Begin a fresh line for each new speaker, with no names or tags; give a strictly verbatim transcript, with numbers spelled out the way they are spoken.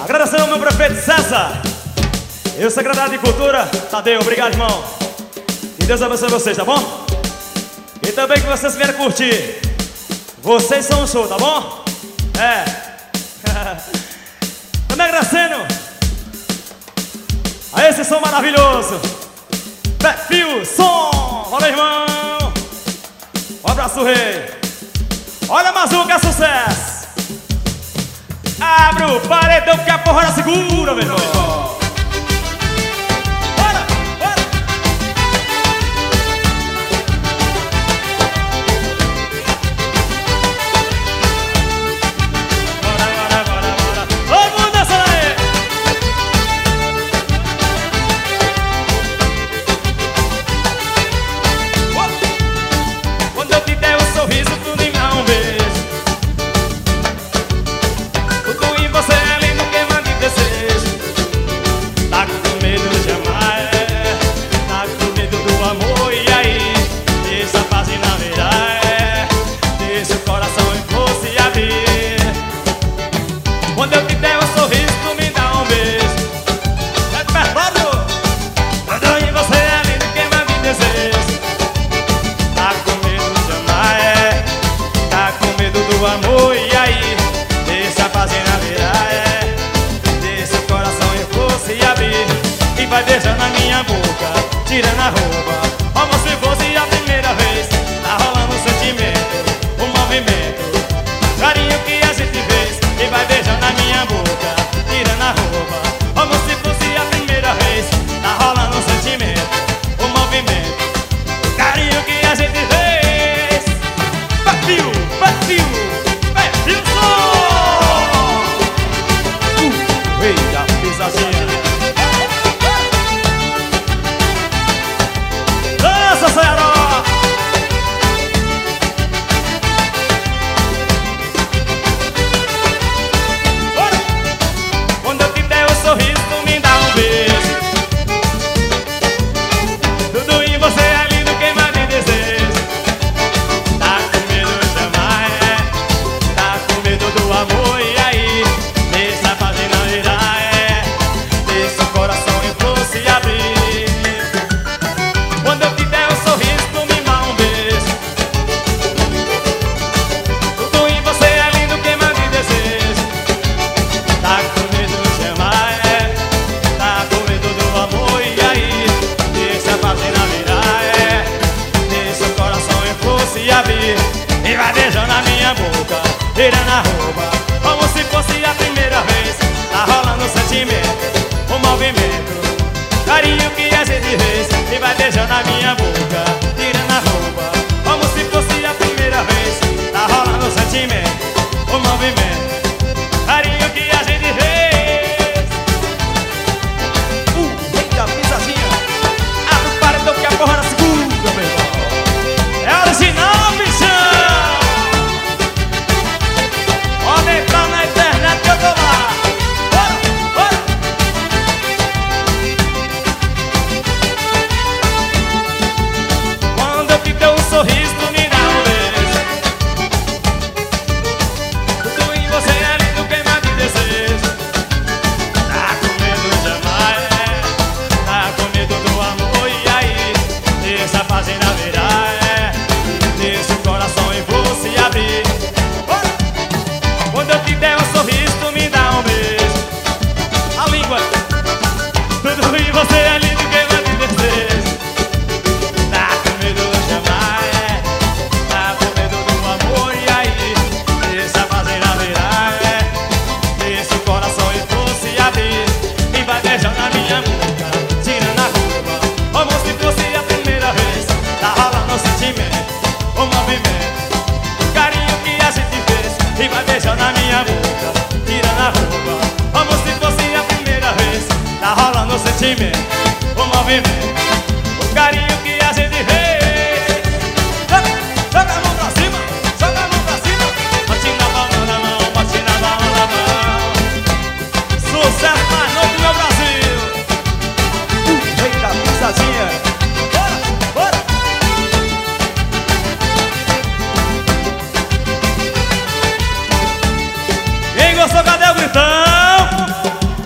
Agradecendo ao meu prefeito César e o secretário de Cultura, Tadeu. Obrigado, irmão. Que Deus abençoe vocês, tá bom? E também que vocês vieram curtir. Vocês são um show, tá bom? É. Também agradecendo a esse som maravilhoso, Perfil Som. Valeu, irmão. Um abraço, rei. Olha, Mazuca, é sucesso. Abre o paredão que a porrada segura, meu irmão. Bora, bora. Bora, bora, bora, bora. Todo mundo dançando aí. Quando eu te der um sorriso, tu me dá um beijo. Você é lindo, queima de desejo. Tá com medo de amar, é. Tá com medo do amor, e aí? Deixa a página virar, é. Deixa o coração em força e abrir. Quando eu te der um sorriso, tu me dá um beijo. É perfeito. Quando você é lindo, queima de desejo. Tá com medo de amar, é. Tá com medo do amor, e aí? Deixa a página virar, é. Deixa o coração em força e abrir. E vai beijando a minha boca, tirando a roupa, como se fosse a primeira vez. Tá rolando um sentimento, um movimento, carinho que a gente fez. E vai beijando a minha boca, tirando a roupa, como se fosse a primeira vez. Tá rolando um sentimento, um movimento, carinho que a gente fez. Perfil, perfil, perfil som. Eita, pisadinha. Dança, Ceará. Bora. Quando eu te der um sorriso, tu me dá um beijo. Tudo em você é lindo, queima de desejo. Tá com medo de amar, é. Tá com medo do amor, e aí? Deixa a página virar, é. Deixa o coração em força e abrir. Quando eu te der um sorriso, tu me dá um beijo. Tudo em você é lindo, queima de desejo. Tá com medo de amar, é. Tá com medo do amor, e aí? Deixa a página virar, é. Deixa o coração em força e abrir. E vai beijando a minha boca, tirando a roupa, como se fosse a primeira vez. Tá rolando um sentimento, um movimento, carinho que a gente fez. E vai beijando a minha boca, tirando a roupa, como se fosse a primeira vez. Tá rolando um sentimento, um movimento, carinho que a gente fez. Uh, eita, pisadinha. Abre o paredão que a porrada segura, meu irmão. É original, bichão. Pode entrar na internet que eu tô lá. Bora, bora. Quando eu te dou um sorriso, tu me dá um beijo. Tudo em você é lindo, queima de desejo. Tá com medo de amar, é. Tá com medo do amor, e aí? Deixa a página virar, é. Deixa o coração em força e abrir. Bora. Quando eu te der um sorriso, tu me dá um beijo. A língua. Tudo em você é lindo, queima de desejo. Tá com medo de amar, é. Tá com medo do amor, e aí? Deixa a página virar, é. Deixa o coração em força e abrir. E vai beijando a minha boca, tirando a roupa, como se fosse a primeira vez. Tá rolando um sentimento, um movimento, carinho que a gente fez. E vai beijando a minha boca, tirando a roupa, como se fosse a primeira vez. Tá rolando um sentimento, um movimento,